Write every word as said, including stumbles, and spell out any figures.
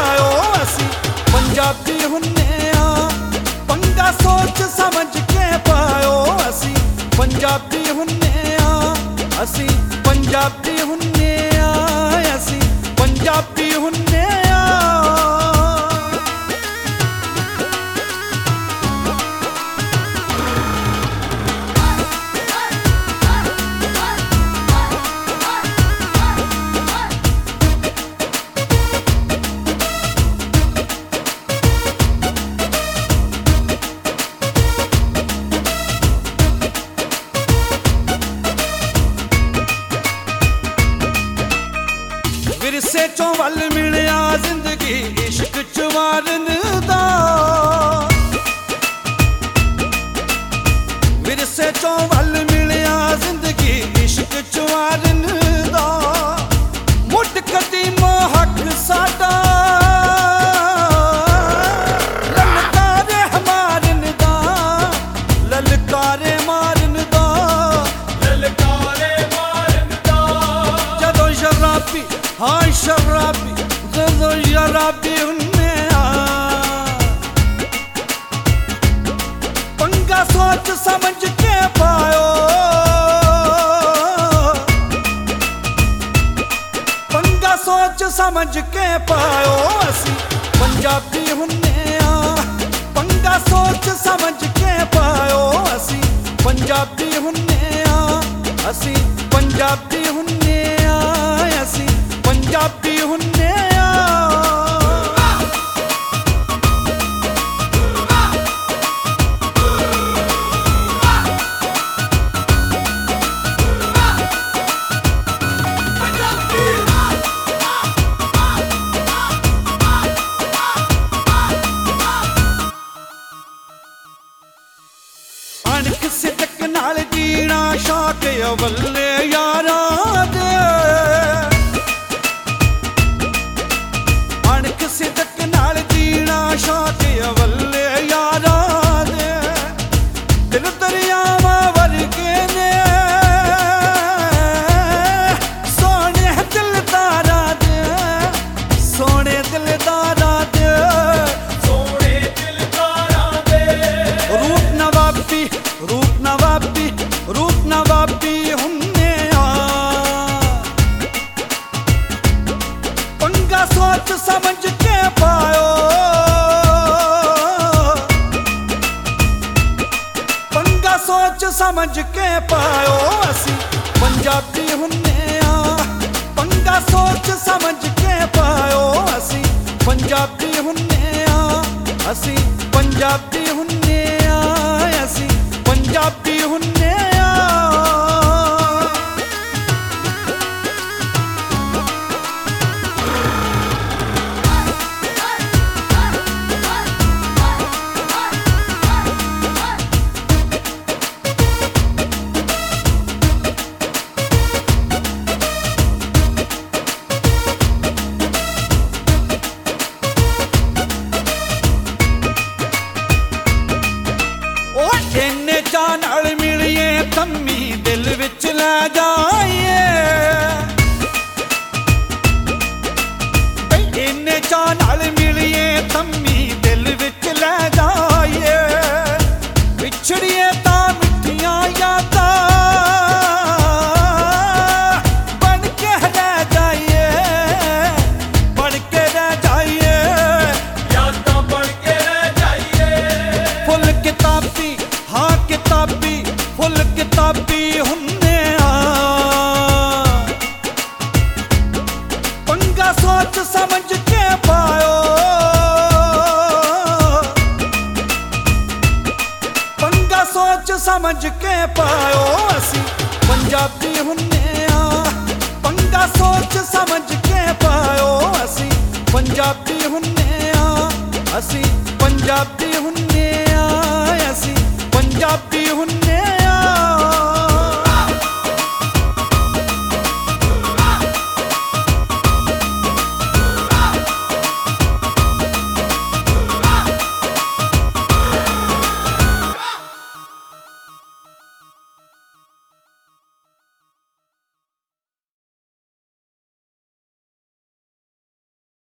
पायो असी पंजाबी हुन्ने आ पंगा सोच समझ के पायो असी पंजाबी हुन्ने आ असी पंजाबी हुन्ने आ असी पंजाबी हुन्ने आ। विरसे चों वल मिलिया जिंदगी इश्क च वारन दा विरसे चों वल मिलिया जिंदगी इश्क च वारन दा मुठ कदीमा हक साडा ललकारे मारन दा ललकारे मारन दा ललकारे मारन दा जदों शराबी हाँ शराबी जदों शराबी हुन्ने आ पंगा सोच समझ के पायो पंगा सोच समझ के पायो असी पंजाबी हुन्ने आ पंगा सोच समझ के पायो असी पंजाबी हुन्ने आ असी पंजाबी हुन्ने आ असी पंजाबी हुन्ने आ। अणख सिदक नाल जीना शौक अवल्ले यारां दे अणख सिदक नाल जीना शौक अवल्ले यारां दे दिल दरियावां वर्गे ने सोने दिलदारां दे सोने दिलदारां दे सोने दिलदारां दे रूप नवाबी रूप नवाबी रूप नवाबी हुन्ने आ पंगा सोच समझ के पायो पंगा सोच समझ के पायो असी पंजाबी हुन्ने आ पंगा सोच समझ के पायो असी पंजाबी हुन्ने आ असी पंजाबी हुन्ने आ असी पंजाबी हुन्ने आ। इन्ने चा नाल मिलिए तम्मी दिल विच लै जाइए इन्ने चा नाल मिलिए तम्मी दिल विच लै जाइए पिछड़िए तां मिठियां यादां बन के रह जाइए बन के रह जाइए यादां बन के रह जाइए फुल किताबी हाँ किताबी फुल किताबी हुन्ने आ पंगा सोच समझ के पायो पंगा सोच समझ के पायो असी पंजाबी हुन्ने आ पंगा सोच समझ के पायो असी पंजाबी हुन्ने आ असी पंजाबी हुन्ने आ असी पंजाबी हुन्ने